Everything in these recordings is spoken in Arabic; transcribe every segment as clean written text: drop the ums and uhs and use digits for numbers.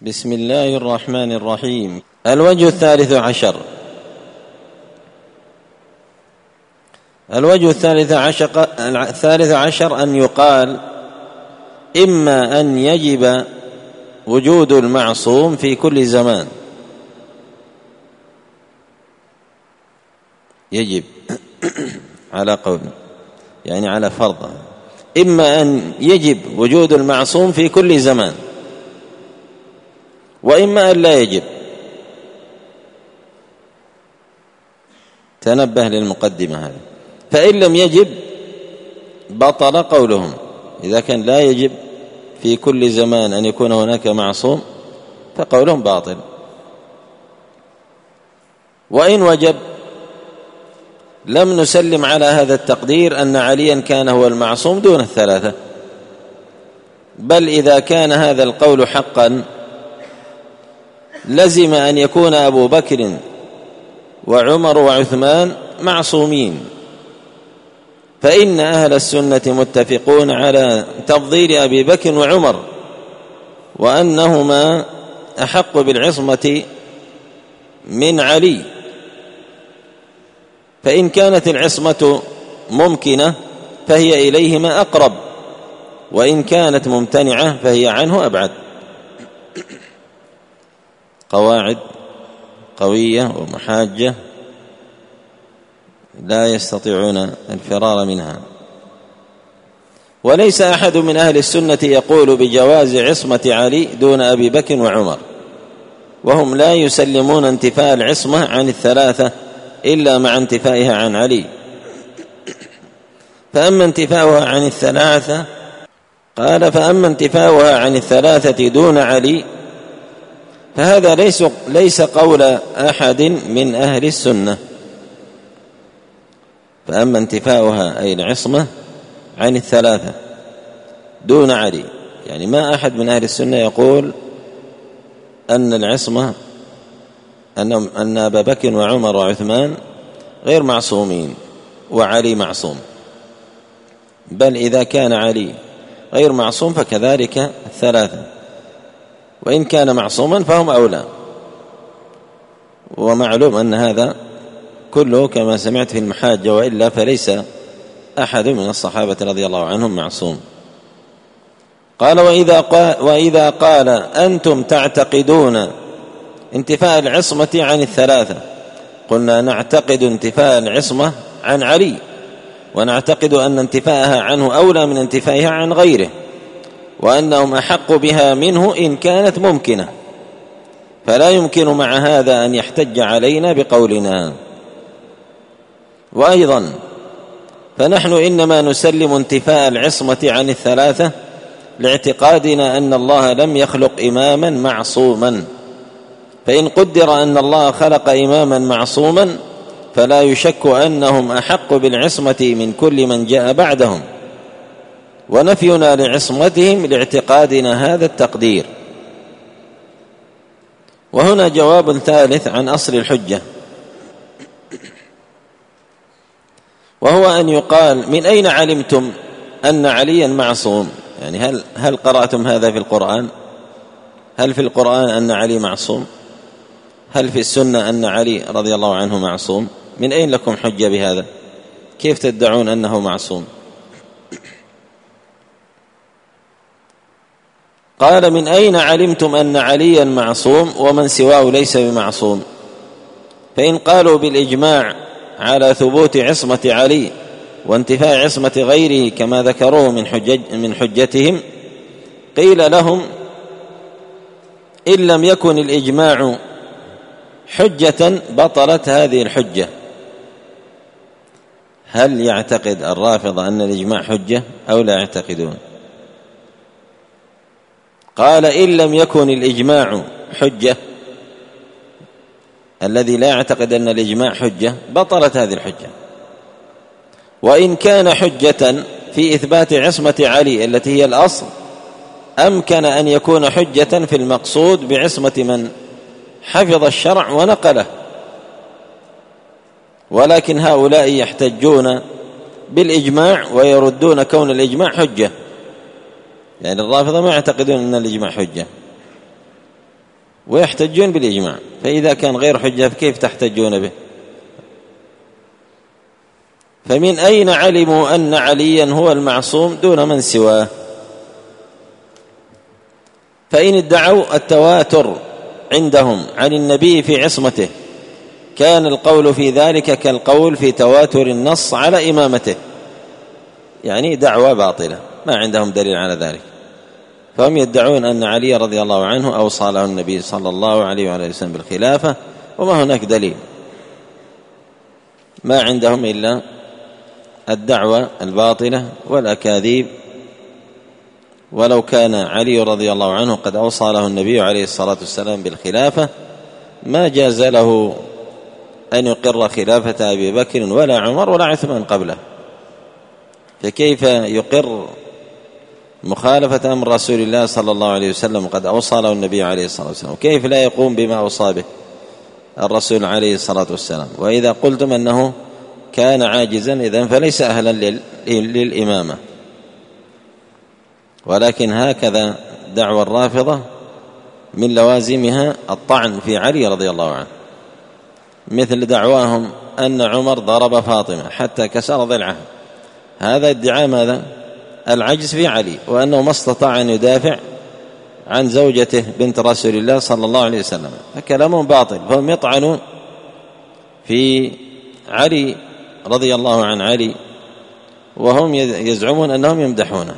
بسم الله الرحمن الرحيم. الوجه الثالث عشر أن يقال إما أن يجب وجود المعصوم في كل زمان، يجب على قول يعني على فرض، إما أن يجب وجود المعصوم في كل زمان، وإما أن لا يجب. تنبه للمقدمة هذه. فإن لم يجب بطل قولهم، إذا كان لا يجب في كل زمان أن يكون هناك معصوم فقولهم باطل. وإن وجب لم نسلم على هذا التقدير أن عليا كان هو المعصوم دون الثلاثة، بل إذا كان هذا القول حقا لزم أن يكون أبو بكر وعمر وعثمان معصومين، فإن أهل السنة متفقون على تفضيل أبي بكر وعمر، وأنهما أحق بالعصمة من علي. فإن كانت العصمة ممكنة فهي إليهما أقرب، وإن كانت ممتنعة فهي عنه أبعد. قواعد قوية ومحاجة لا يستطيعون الفرار منها. وليس أحد من أهل السنة يقول بجواز عصمة علي دون أبي بكر وعمر، وهم لا يسلمون انتفاء العصمة عن الثلاثة إلا مع انتفائها عن علي. فأما انتفاؤها عن الثلاثة، قال فأما انتفاؤها عن الثلاثة دون علي فهذا ليس قول أحد من أهل السنة. فأما انتفاؤها أي العصمة عن الثلاثة دون علي، يعني ما أحد من أهل السنة يقول أن العصمة أن أبا بكر وعمر وعثمان غير معصومين وعلي معصوم، بل إذا كان علي غير معصوم فكذلك الثلاثة، وإن كان معصوما فهم أولى. ومعلوم أن هذا كله كما سمعت في المحاجة، وإلا فليس أحد من الصحابة رضي الله عنهم معصوم. قال وإذا قال أنتم تعتقدون انتفاء العصمة عن الثلاثة، قلنا نعتقد انتفاء العصمة عن علي، ونعتقد أن انتفاءها عنه أولى من انتفائها عن غيره، وأنهم أحق بها منه إن كانت ممكنة، فلا يمكن مع هذا أن يحتج علينا بقولنا. وأيضا فنحن إنما نسلم انتفاء العصمة عن الثلاثة لاعتقادنا أن الله لم يخلق إماما معصوما، فإن قدر أن الله خلق إماما معصوما فلا يشك أنهم أحق بالعصمة من كل من جاء بعدهم، ونفينا لعصمتهم لاعتقادنا هذا التقدير. وهنا جواب ثالث عن أصل الحجة، وهو أن يقال من أين علمتم أن عليا معصوم؟ يعني هل قرأتم هذا في القرآن؟ هل في القرآن أن علي معصوم؟ هل في السنة أن علي رضي الله عنه معصوم؟ من أين لكم حجة بهذا؟ كيف تدعون أنه معصوم؟ قال من أين علمتم أن عليا معصوم ومن سواه ليس بمعصوم؟ فإن قالوا بالإجماع على ثبوت عصمة علي وانتفاء عصمة غيره كما ذكروه من حجتهم، قيل لهم إن لم يكن الإجماع حجة بطلت هذه الحجة. هل يعتقد الرافضة أن الإجماع حجة أو لا يعتقدون؟ قال إن لم يكن الإجماع حجة، الذي لا يعتقد أن الإجماع حجة بطلت هذه الحجة. وإن كان حجة في إثبات عصمة علي التي هي الأصل، أمكن أن يكون حجة في المقصود بعصمة من حفظ الشرع ونقله. ولكن هؤلاء يحتجون بالإجماع ويردون كون الإجماع حجة، يعني الرافضة ما يعتقدون أن الإجماع حجة. ويحتجون بالإجماع، فإذا كان غير حجة فكيف تحتجون به؟ فمن أين علموا أن عليا هو المعصوم دون من سواه؟ فإن ادعوا التواتر عندهم عن النبي في عصمته كان القول في ذلك كالقول في تواتر النص على إمامته، يعني دعوة باطلة ما عندهم دليل على ذلك. فهم يدعون أن علي رضي الله عنه أوصى له النبي صلى الله عليه وعلى وسلم بالخلافة، وما هناك دليل، ما عندهم إلا الدعوة الباطلة والأكاذيب. ولو كان علي رضي الله عنه قد أوصى له النبي عليه الصلاة والسلام بالخلافة ما جاز له أن يقر خلافة أبي بكر ولا عمر ولا عثمان قبله، فكيف يقر مخالفة أمر رسول الله صلى الله عليه وسلم قد أوصى له النبي عليه الصلاة والسلام، وكيف لا يقوم بما أوصى به الرسول عليه الصلاة والسلام؟ وإذا قلتم أنه كان عاجزا إذن فليس أهلا للإمامة. ولكن هكذا دعوى الرافضة من لوازمها الطعن في علي رضي الله عنه، مثل دعواهم أن عمر ضرب فاطمة حتى كسر ضلعها، هذا ادعاء ماذا؟ العجز في علي، وأنه ما استطاع أن يدافع عن زوجته بنت رسول الله صلى الله عليه وسلم، فكلامهم باطل. فهم يطعنون في علي رضي الله عن علي وهم يزعمون أنهم يمدحونه.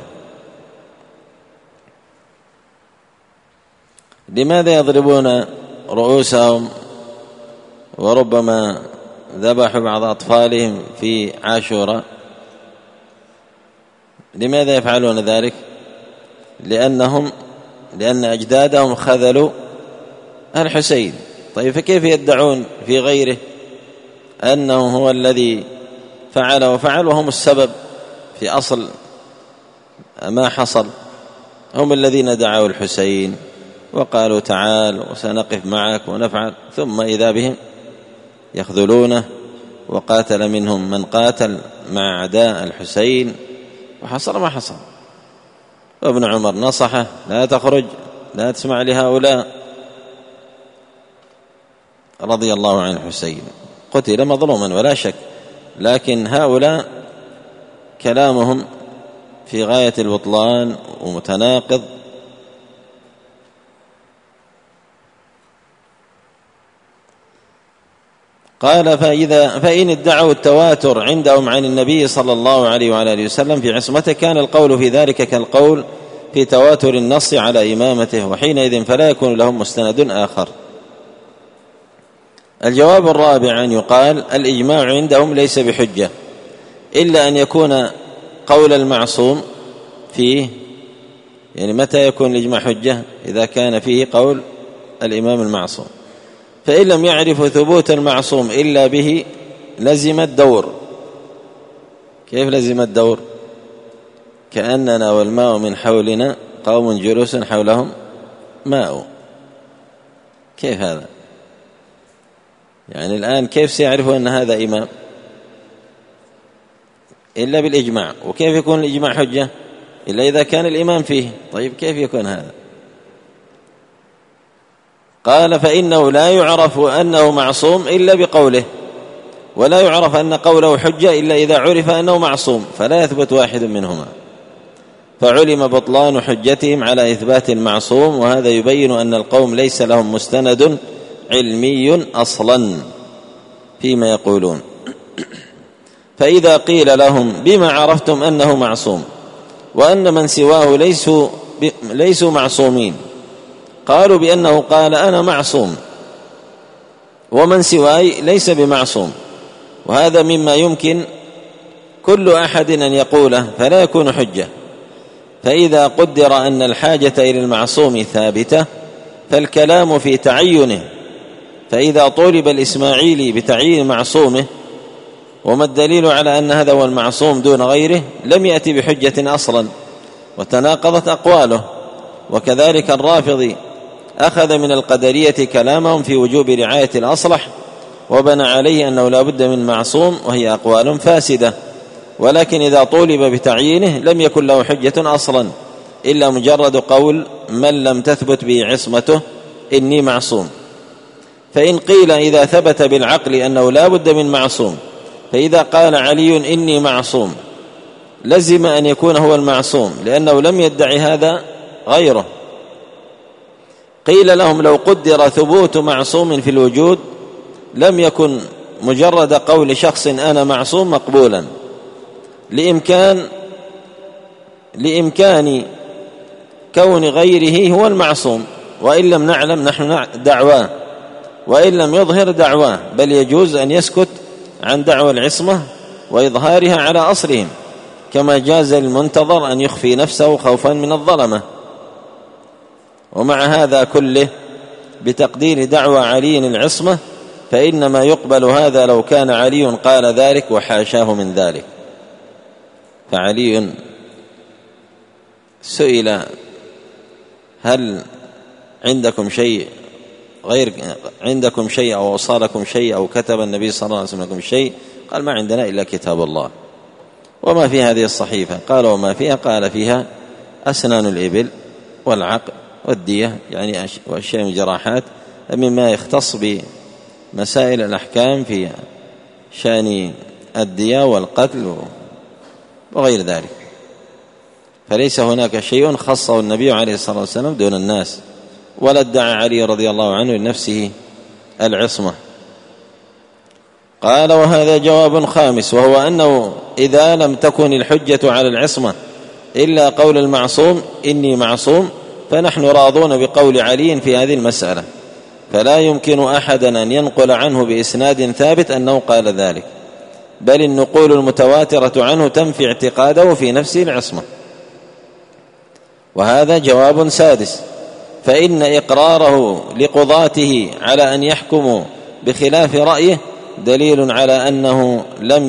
لماذا يضربون رؤوسهم وربما ذبحوا بعض أطفالهم في عاشوراء؟ لماذا يفعلون ذلك؟ لأن أجدادهم خذلوا الحسين. طيب فكيف يدعون في غيره أنه هو الذي فعل وفعل وهم السبب في أصل ما حصل؟ هم الذين دعوا الحسين وقالوا تعال وسنقف معك ونفعل، ثم إذا بهم يخذلونه، وقاتل منهم من قاتل مع أعداء الحسين وحصل ما حصل. وابن عمر نصحه لا تخرج لا تسمع لهؤلاء، رضي الله عن الحسين، قتل مظلوما ولا شك، لكن هؤلاء كلامهم في غاية البطلان ومتناقض. قال فإن ادعوا التواتر عندهم عن النبي صلى الله عليه وعلى آله وسلم في عصمته كان القول في ذلك كالقول في تواتر النص على إمامته، وحينئذ فلا يكون لهم مستند آخر. الجواب الرابع أن يقال الإجماع عندهم ليس بحجة إلا أن يكون قول المعصوم فيه، يعني متى يكون الإجماع حجة؟ إذا كان فيه قول الإمام المعصوم. فإن لم يعرفوا ثبوت المعصوم إلا به لزم الدور. كيف لزم الدور؟ كأننا والماء من حولنا قوم جلوس حولهم ماء. كيف هذا؟ يعني الآن كيف سيعرفوا أن هذا إمام؟ إلا بالإجماع. وكيف يكون الإجماع حجة؟ إلا إذا كان الإمام فيه. طيب كيف يكون هذا؟ قال فإنه لا يعرف أنه معصوم إلا بقوله، ولا يعرف أن قوله حجة إلا إذا عرف أنه معصوم، فلا يثبت واحد منهما، فعلم بطلان حجتهم على إثبات المعصوم. وهذا يبين أن القوم ليس لهم مستند علمي أصلا فيما يقولون. فإذا قيل لهم بما عرفتم أنه معصوم وأن من سواه ليسوا معصومين؟ قالوا بأنه قال أنا معصوم ومن سواي ليس بمعصوم، وهذا مما يمكن كل أحد أن يقوله فلا يكون حجة. فإذا قدر أن الحاجة إلى المعصوم ثابتة فالكلام في تعينه، فإذا طولب الإسماعيلي بتعيين معصومه وما الدليل على أن هذا هو المعصوم دون غيره لم يأتي بحجة أصلا، وتناقضت أقواله. وكذلك الرافضي أخذ من القدرية كلامهم في وجوب رعاية الأصلح وبنى عليه أنه لا بد من معصوم، وهي أقوال فاسدة. ولكن إذا طولب بتعيينه لم يكن له حجة أصلا إلا مجرد قول من لم تثبت به عصمته إني معصوم. فإن قيل إذا ثبت بالعقل أنه لا بد من معصوم، فإذا قال علي إني معصوم لزم أن يكون هو المعصوم، لأنه لم يدعي هذا غيره. قيل لهم لو قدر ثبوت معصوم في الوجود لم يكن مجرد قول شخص أنا معصوم مقبولا، لإمكان كون غيره هو المعصوم، وإن لم نعلم نحن دعواه، وإن لم يظهر دعواه، بل يجوز أن يسكت عن دعوى العصمة وإظهارها على أصلهم، كما جاز للمنتظر أن يخفي نفسه خوفا من الظلمة. ومع هذا كله بتقدير دعوى علي العصمة، فإنما يقبل هذا لو كان علي قال ذلك وحاشاه من ذلك. فعلي سئل هل عندكم شيء أو أوصالكم شيء أو كتب النبي صلى الله عليه وسلم لكم شيء؟ قال ما عندنا إلا كتاب الله. وما في هذه الصحيفة؟ قال وما فيها؟ قال فيها أسنان الإبل والعقل والدية، يعني وأشياء من جراحات مما يختص بمسائل الأحكام في شأن الدية والقتل وغير ذلك. فليس هناك شيء خصه النبي عليه الصلاة والسلام دون الناس، ولا ادعى علي رضي الله عنه لنفسه العصمة. قال وهذا جواب خامس، وهو أنه إذا لم تكن الحجة على العصمة إلا قول المعصوم إني معصوم، فنحن راضون بقول علي في هذه المسألة، فلا يمكن أحدا أن ينقل عنه بإسناد ثابت أنه قال ذلك، بل النقول المتواترة عنه تنفي اعتقاده في نفسه العصمة. وهذا جواب سادس، فإن إقراره لقضاته على أن يحكموا بخلاف رأيه دليل على أنه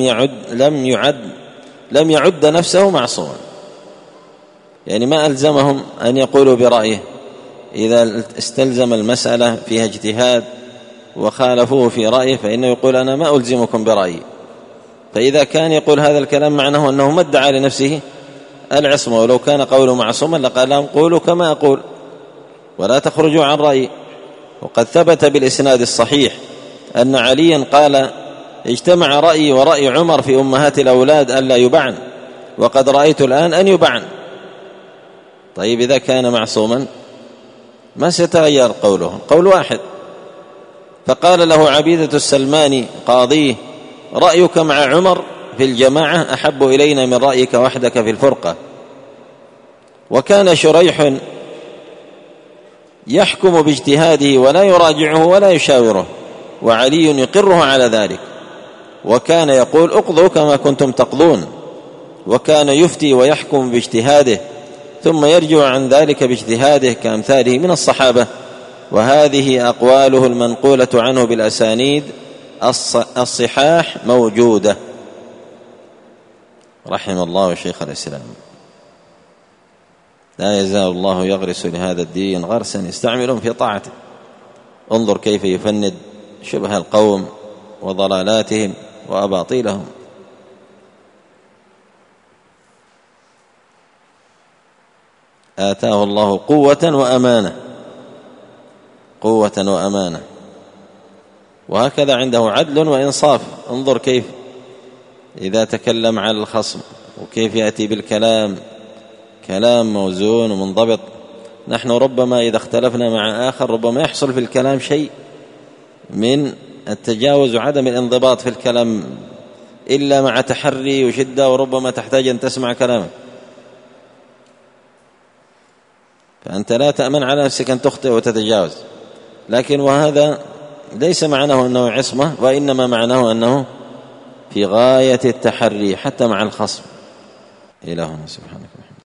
لم يعد نفسه معصوما، يعني ما ألزمهم أن يقولوا برأيه. إذا استلزم المسألة فيها اجتهاد وخالفوه في رأيه فإنه يقول أنا ما ألزمكم برأيي. فإذا كان يقول هذا الكلام معناه أنه ما ادعى لنفسه العصمة، ولو كان قوله معصوما لقال لهم قولوا كما أقول ولا تخرجوا عن رأيي. وقد ثبت بالإسناد الصحيح أن عليا قال اجتمع رأيي ورأي عمر في أمهات الأولاد ألا يبعن، وقد رأيت الآن أن يبعن. طيب إذا كان معصوما ما سيتغير قوله، قول واحد. فقال له عبيدة السلماني قاضيه رأيك مع عمر في الجماعة أحب إلينا من رأيك وحدك في الفرقة. وكان شريح يحكم باجتهاده ولا يراجعه ولا يشاوره، وعلي يقره على ذلك، وكان يقول اقضوا كما كنتم تقضون، وكان يفتي ويحكم باجتهاده ثم يرجع عن ذلك باجتهاده كأمثاله من الصحابة. وهذه أقواله المنقولة عنه بالأسانيد الصحاح موجودة. رحم الله شيخ الإسلام. لا يزال الله يغرس لهذا الدين غرسا يستعملهم في طاعته. انظر كيف يفند شبه القوم وضلالاتهم وأباطيلهم. آتاه الله قوة وأمانة، وهكذا عنده عدل وإنصاف. انظر كيف إذا تكلم على الخصم وكيف يأتي بالكلام كلام موزون ومنضبط. نحن ربما إذا اختلفنا مع آخر ربما يحصل في الكلام شيء من التجاوز وعدم الانضباط في الكلام إلا مع تحري وشدة، وربما تحتاج أن تسمع كلامه. فأنت لا تأمن على نفسك أن تخطئ وتتجاوز. لكن وهذا ليس معناه أنه عصمة، وإنما معناه أنه في غاية التحري حتى مع الخصم. إلهنا سبحانه.